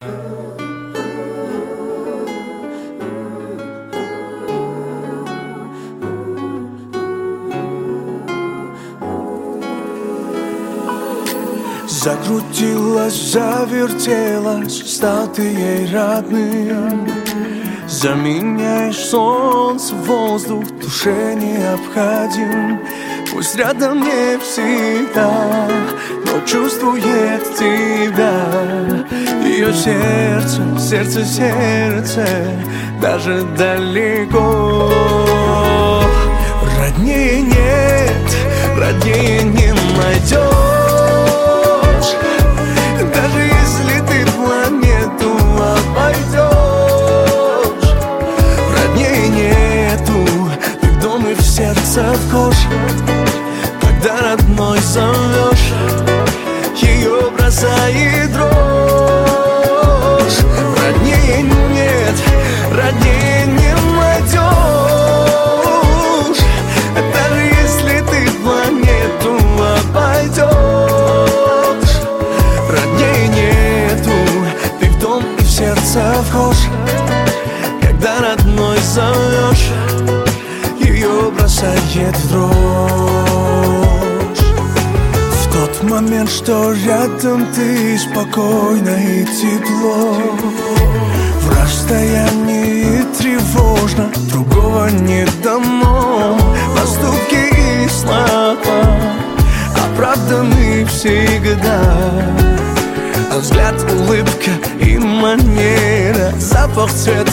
Закрутилась, завертелась, стал ты ей родным. Заменяешь солнце, воздух, душе необходим. Пусть рядом не всегда, но чувствует тебя. Ее сердце, сердце, сердце, даже далеко. Роднее нет, роднее не найдешь. Даже если ты планету обойдешь, роднее нету, ты в дом и в сердце вхож. Когда родной зовешь, ее бросает дрожь. Роднее нет, роднее не найдешь. Даже если ты планету обойдешь, роднее нету, ты в дом и в сердце вхож. Когда родной зовешь, ее бросает в дрожь. В тот момент, что рядом ты, спокойно и тепло. В расстоянии тревожно, другого не дано. Поступки и слова оправданы всегда. А взгляд, улыбка и манера, запах, цвет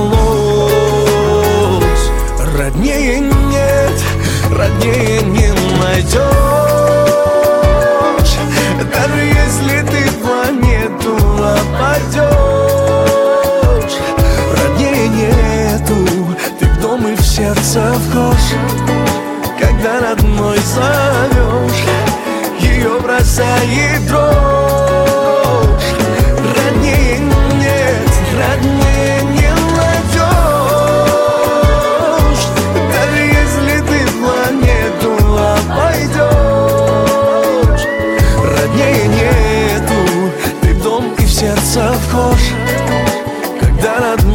волос. Роднее нет, роднее не найдешь. Даже если ты планету обойдешь, роднее нету, ты в дом и в сердце вхож. Когда родной зовешь, ее бросает дрожь. Роднее нет, роднее не найдешь. Даже если ты планету обойдешь, роднее нету, ты в дом и в сердце вхож. Когда родной